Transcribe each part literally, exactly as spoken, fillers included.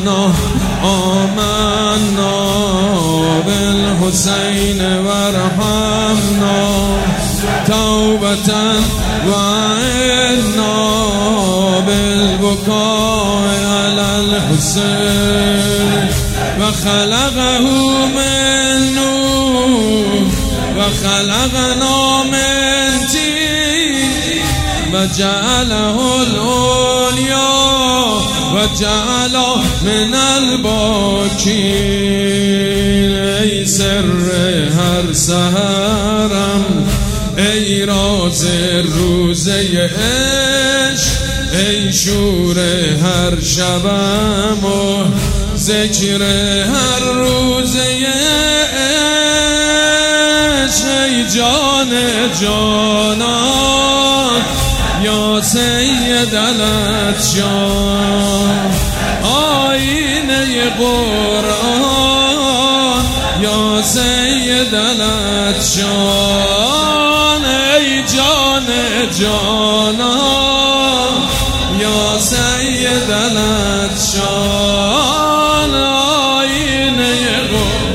ربنا آمنا بالحسین وارحمنا توبة وعنا بالبكاء على الحسين وخلقه من نور وخلقنا من طين وجعله العليا وجعل من الباکین. ای سر هر سحرم، ای راز روزه عشق، ای شور هر شبم و ذکر هر روزه عشق. ای جان جانان یا سید الاطیان، آینه قرآن یا سید الاطیان. ای جان جانان یا سید الاطیان، آینه قرآن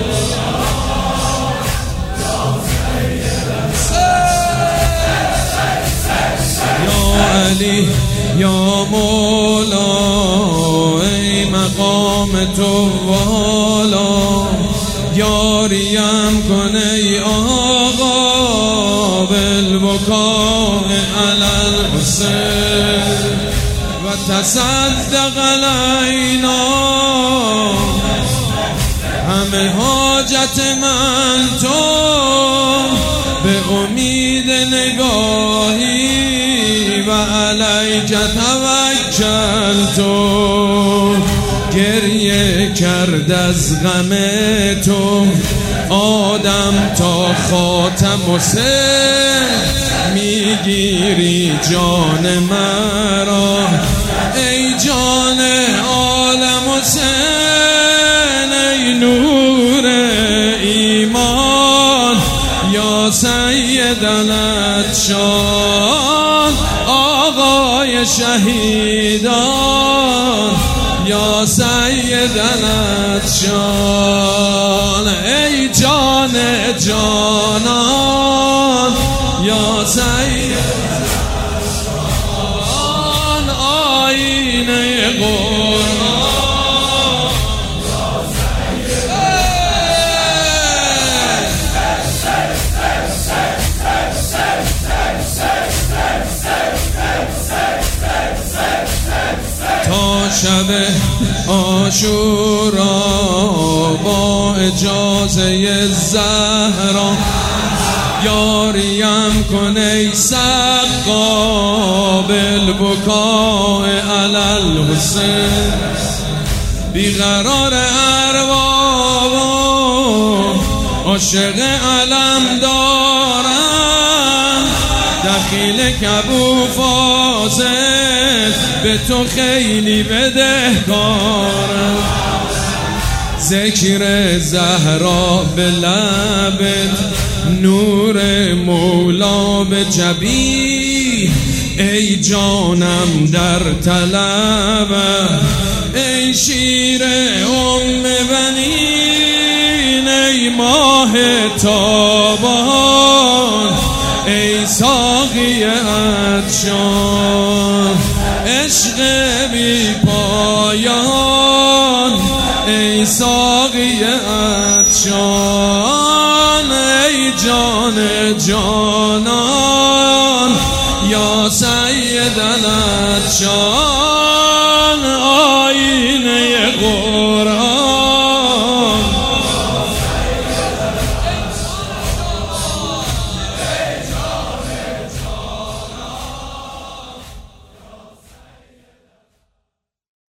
یا علی یا مولا. ای مقام تو والا، یاریم کن ای آقا بالبکاء علی الحسین و تصدق علینا. همه حاجت من تو، به امید نگاهی و علیک توکلت. گریه کرد از غم تو آدم تا خاتم و سر، میگیری جان مرا ای جان عالم و سن. ای نور ایمان یا سید الاطیان، آقای شهیدان یا سید الاطیان. ای جان جانان یا سید الاطیان، آینه قرآن. تا شب عاشورا با اجازه زهرا، یاریم کن ای سقا بالبکاء علی الحسین. بیقرار ارواح عاشق علم دارم، دخیل کبو فاضل به تو خیلی بدهکارم. ذکر زهرا به لبت، نور مولا به جبین. ای جانم در طلبم، ای شیر ام بنین. ای ماه تابان، ای ساقی عطشان. عشق بی پایان، ای ساقی عطشان. ای جان جانان یا سید الاطیان.